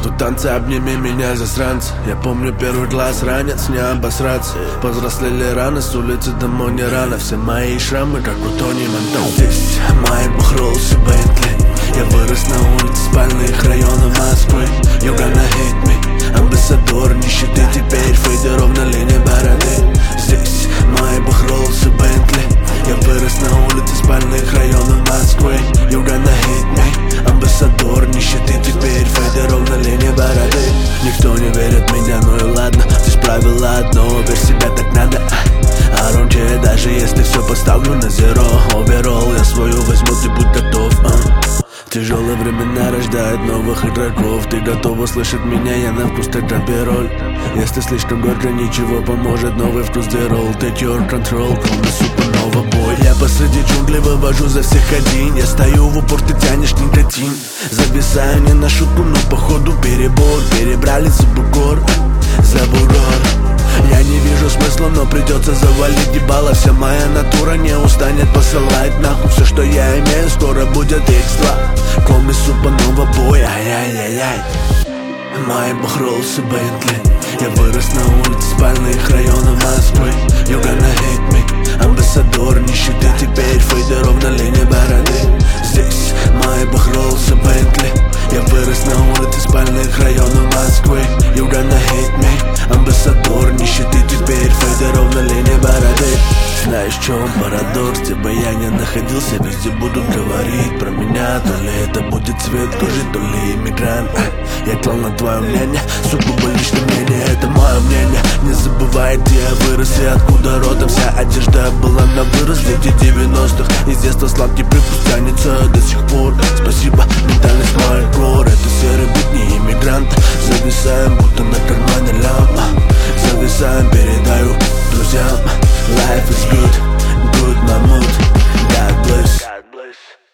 тут танцы, обними меня, засранцы. Я помню первый глаз, ранец, не обосраться. Повзрослели рано, с улицы домой не рано. Все мои шрамы, как у Тони Монтана. Здесь мои бухролсы, Бентли. Я вырос на улице спальных районов Москвы. You gonna hate me. Амбассадор нищеты, теперь фейдеров на линии бороды. Здесь мои бухролсы, Бентли. Я вырос на улице спальных районов Москвы. You gonna hate me. Амбассадор нищеты, теперь фейдеров на линии бороды. Никто не верит в меня, ну и ладно. Здесь правило одно, верь себя так надо. Оронче, даже если все поставлю на зеро. Оверолл я свою возьму, ты будь готов. Тяжелые времена рождают новых игроков. Ты готова слышать меня, я на вкус как роль. Если слишком горько, ничего поможет новый вкус зерол. Take your control, call me супернова бой. Я посреди джунглей вывожу за всех один. Я стою в упор, ты тянешь никотин. Зависаю не на шутку, но походу перебор. Перебрали за бугор, за бугор. Я не вижу смысла, но придется завалить ебало. Вся моя натура не устанет посылать нахуй все, что я имею, скоро будет X2. Call me супернова бой, ай-яй-яй-яй. Мои бухролсы, Бентли. Я вырос на улице спальных районов Москвы. You gonna hate me. Амбассадор нищеты, теперь фейдеров на линии бороды. Здесь мои бухролсы, Бентли. Я вырос на улице спальных районов Москвы. You gonna hate me. Амбассадор нищеты, теперь фейдеров на линии бороды. Знаешь, в чем парадокс? Где бы я не находился, везде будут говорить про меня. То ли это будет цвет кожи, то ли иммигрант. Я клал на твое мнение, сугубо личное мнение. Это мое мнение. Не забывай, где я вырос и откуда родом. Вся одежда была на вырос в 90-х. Из детства сладкий привкус тянется до сих пор. Спасибо, ментальность моих гор. Это серый будни иммигрант. Зависаем, будто на кармане лампа. Зависаем, передаю друзьям. Life is good, good my mood. God bless.